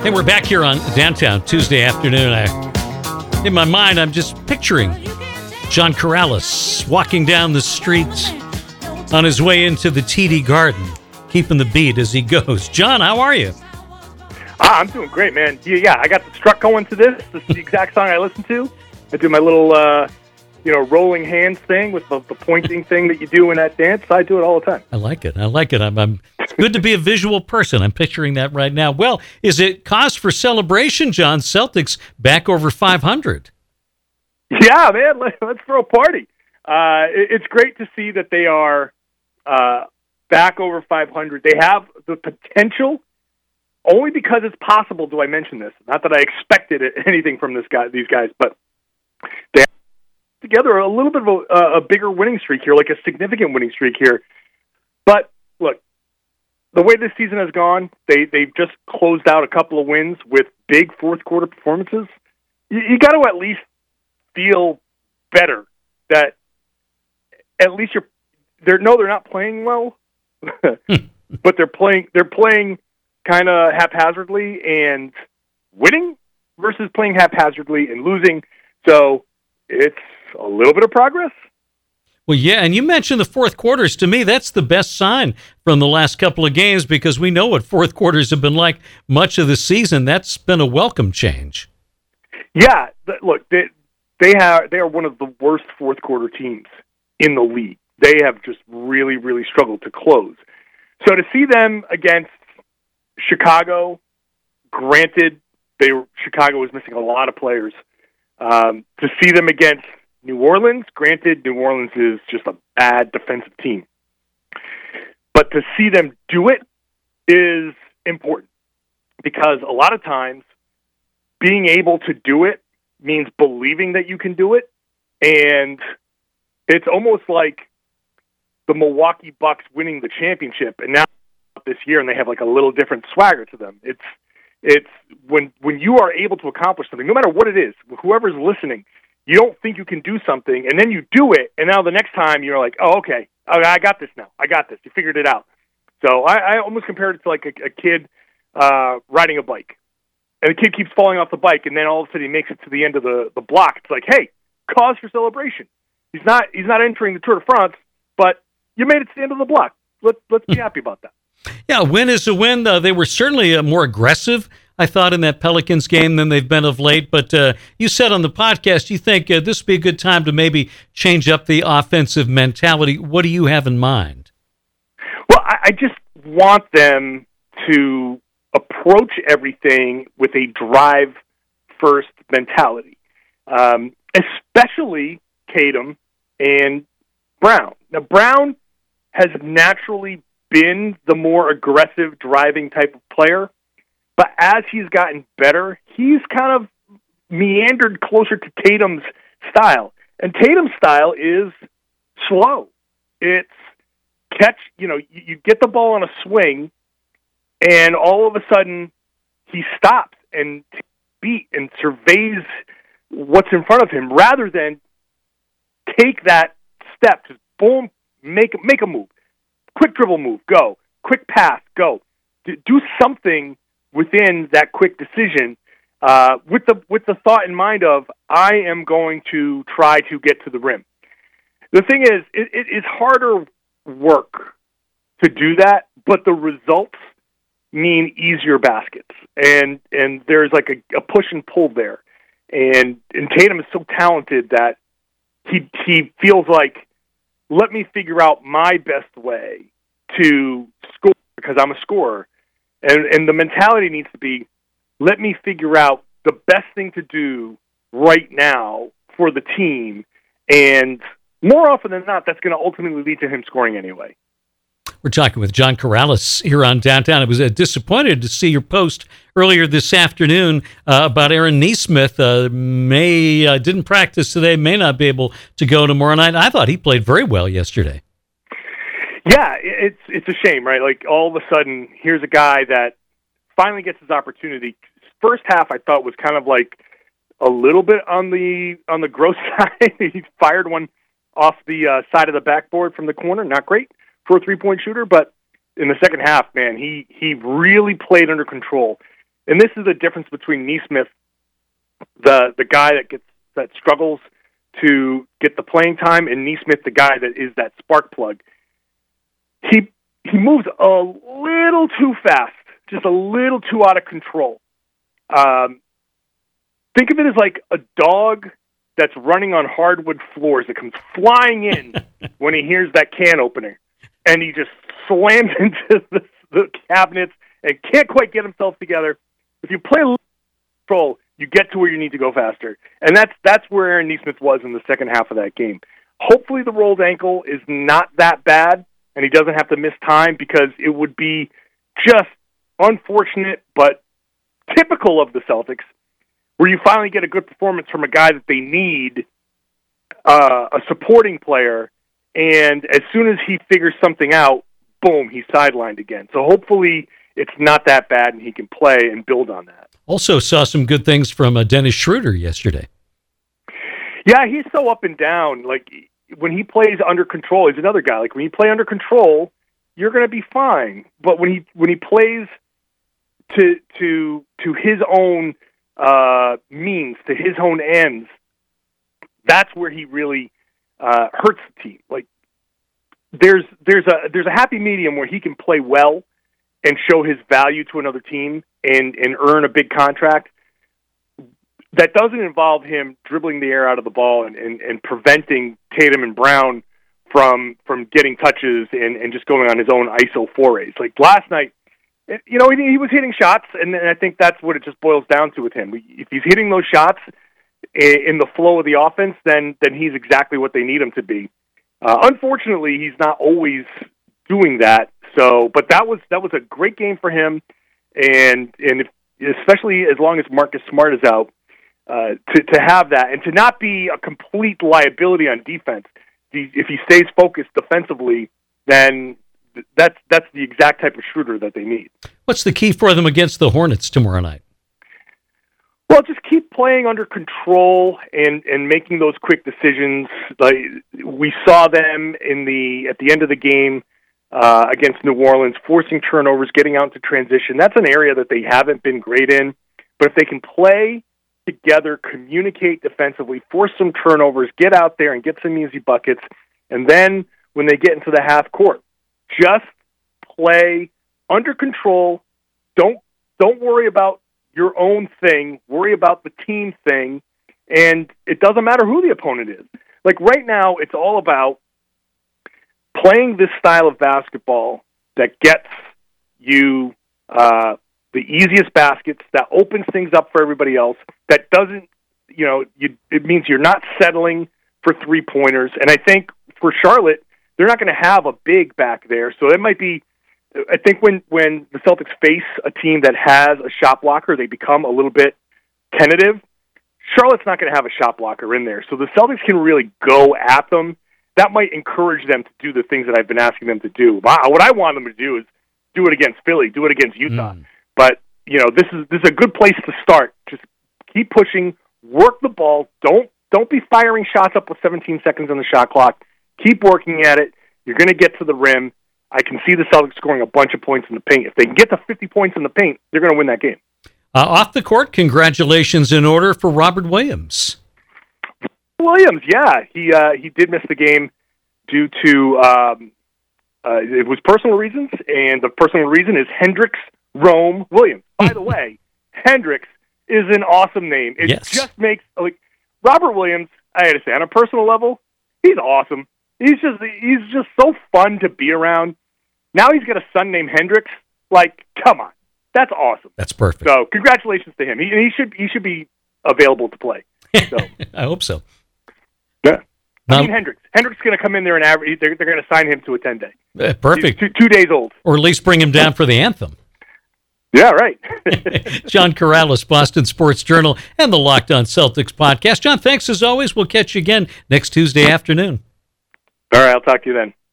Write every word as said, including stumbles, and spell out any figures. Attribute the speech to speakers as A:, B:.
A: Hey, we're back here on Downtown Tuesday afternoon. I, in my mind, I'm just picturing John Corrales walking down the streets on his way into the T D Garden, keeping the beat as he goes. John, how are you?
B: Ah, I'm doing great, man. Yeah, yeah, I got the strut going to this. This is the exact song I listen to. I do my little, uh, you know, rolling hands thing with the, the pointing thing that you do in that dance. I do it all the time.
A: I like it. I like it. I'm, I'm it's good to be a visual person. I'm picturing that right now. Well, is it cause for celebration, John? Celtics back over five hundred.
B: Yeah, man. Let, let's throw a party. Uh, it, it's great to see that they are uh, back over five hundred. They have the potential. Only because it's possible do I mention this. Not that I expected anything from this guy, these guys, but they have together a little bit of a, a bigger winning streak here, like a significant winning streak here. But look, the way this season has gone, they they've just closed out a couple of wins with big fourth quarter performances. You, you got to at least feel better that at least you're. They're no, they're not playing well, but they're playing. They're playing. kind of haphazardly and winning versus playing haphazardly and losing. So it's a little bit of progress.
A: Well, yeah, and you mentioned the fourth quarters. To me, that's the best sign from the last couple of games because we know what fourth quarters have been like much of the season. That's been a welcome change.
B: Yeah, look, they, they, have, they are one of the worst fourth quarter teams in the league. They have just really, really struggled to close. So to see them against Chicago, granted, they were, Chicago was missing a lot of players. Um, to see them against New Orleans, granted, New Orleans is just a bad defensive team. But to see them do it is important because a lot of times being able to do it means believing that you can do it. And it's almost like the Milwaukee Bucks winning the championship and now this year, and they have like a little different swagger to them. It's it's when when you are able to accomplish something, no matter what it is, whoever's listening, you don't think you can do something, and then you do it, and now the next time you're like, oh, okay, I got this now. I got this. You figured it out. So I, I almost compared it to like a, a kid uh, riding a bike, and the kid keeps falling off the bike, and then all of a sudden he makes it to the end of the, the block. It's like, hey, cause for celebration. He's not he's not entering the Tour de France, but you made it to the end of the block. Let, let's be happy about that.
A: Yeah, a win is a win. Uh, they were certainly uh, more aggressive, I thought, in that Pelicans game than they've been of late. But uh, you said on the podcast you think uh, this would be a good time to maybe change up the offensive mentality. What do you have in mind?
B: Well, I, I just want them to approach everything with a drive-first mentality, um, especially Tatum and Brown. Now, Brown has naturally been the more aggressive driving type of player, but as he's gotten better, he's kind of meandered closer to Tatum's style. And Tatum's style is slow. It's catch, you know, you, you get the ball on a swing, and all of a sudden he stops and beat and surveys what's in front of him rather than take that step, just boom, make make a move. Quick dribble move, go. Quick pass, go. Do something within that quick decision uh, with the with the thought in mind of, I am going to try to get to the rim. The thing is, it, it is harder work to do that, but the results mean easier baskets. And and there's like a, a push and pull there. And, and Tatum is so talented that he he feels like, let me figure out my best way to score because I'm a scorer. And and the mentality needs to be, let me figure out the best thing to do right now for the team. And more often than not, that's going to ultimately lead to him scoring anyway.
A: We're talking with John Corrales here on Downtown. I was uh, disappointed to see your post earlier this afternoon uh, about Aaron Nesmith. Uh, may uh, didn't practice today, may not be able to go tomorrow night. I thought he played very well yesterday.
B: Yeah, it's it's a shame, right? Like, all of a sudden, here's a guy that finally gets his opportunity. First half, I thought, was kind of like a little bit on the on the gross side. He fired one off the uh, side of the backboard from the corner. Not great for a three-point shooter, but in the second half, man, he, he really played under control. and this is the difference between Nesmith, the the guy that gets that struggles to get the playing time, and Nesmith, the guy that is that spark plug. He he moves a little too fast, just a little too out of control. Um, think of it as like a dog that's running on hardwood floors that comes flying in when he hears that can opening, and he just slams into the, the cabinets and can't quite get himself together. If you play a little control, you get to where you need to go faster. And that's that's where Aaron Nesmith was in the second half of that game. Hopefully the rolled ankle is not that bad, and he doesn't have to miss time, because it would be just unfortunate but typical of the Celtics, where you finally get a good performance from a guy that they need, uh, a supporting player, and as soon as he figures something out, boom, he's sidelined again. So hopefully it's not that bad and he can play and build on that.
A: Also saw some good things from uh, Dennis Schroeder yesterday.
B: Yeah, he's so up and down. Like, when he plays under control, he's another guy. Like, when you play under control, you're going to be fine. But when he when he plays to to to his own uh, means, to his own ends, that's where he really uh, hurts the team. Like, there's there's a there's a happy medium where he can play well and show his value to another team and, and earn a big contract. That doesn't involve him dribbling the air out of the ball and, and, and preventing Tatum and Brown from from getting touches and, and just going on his own I S O forays. Like last night, you know, he, he was hitting shots, and, and I think that's what it just boils down to with him. If he's hitting those shots in the flow of the offense, then then he's exactly what they need him to be. Uh, unfortunately, he's not always doing that. So, but that was that was a great game for him, and and if, especially as long as Marcus Smart is out, uh, to to have that and to not be a complete liability on defense. If he, if he stays focused defensively, then that's that's the exact type of shooter that they need.
A: What's the key for them against the Hornets tomorrow night?
B: Well, just keep playing under control and, and making those quick decisions. Like we saw them in the at the end of the game uh, against New Orleans, forcing turnovers, getting out into transition. That's an area that they haven't been great in. But if they can play together, communicate defensively, force some turnovers, get out there and get some easy buckets, and then when they get into the half court, just play under control. Don't don't worry about your own thing. Worry about the team thing, and it doesn't matter who the opponent is. Like right now, it's all about playing this style of basketball that gets you uh, the easiest baskets, that opens things up for everybody else, that doesn't, you know, you, it means you're not settling for three-pointers. And I think for Charlotte, they're not going to have a big back there, so it might be, I think when, when the Celtics face a team that has a shot blocker, they become a little bit tentative. Charlotte's not going to have a shot blocker in there, so the Celtics can really go at them. That might encourage them to do the things that I've been asking them to do. What I want them to do is do it against Philly, do it against Utah. Mm. But, you know, this is this is a good place to start. Just keep pushing, work the ball. Don't don't be firing shots up with seventeen seconds on the shot clock. Keep working at it. You're going to get to the rim. I can see the Celtics scoring a bunch of points in the paint. If they can get to fifty points in the paint, they're going to win that game.
A: Uh, off the court, congratulations in order for Robert Williams.
B: Williams, yeah, he uh, he did miss the game due to um, uh, it was personal reasons, and the personal reason is Hendricks Rome Williams. By the way, Hendricks is an awesome name. It
A: yes.
B: just makes like Robert Williams. I had to say, on a personal level, he's awesome. He's just he's just so fun to be around. Now he's got a son named Hendricks. Like, come on, that's awesome.
A: That's perfect.
B: So, congratulations to him. He, he should he should be available to play. So.
A: I hope so.
B: Yeah. I mean,
A: Um,
B: Hendricks. Hendricks is going to come in there and average. They're, they're going to sign him to a ten-day.
A: Uh, perfect.
B: He's two, two days old.
A: Or at least bring him down for the anthem.
B: Yeah, right.
A: John Corrales, Boston Sports Journal, and the Locked On Celtics podcast. John, thanks as always. We'll catch you again next Tuesday afternoon.
B: All right, I'll talk to you then.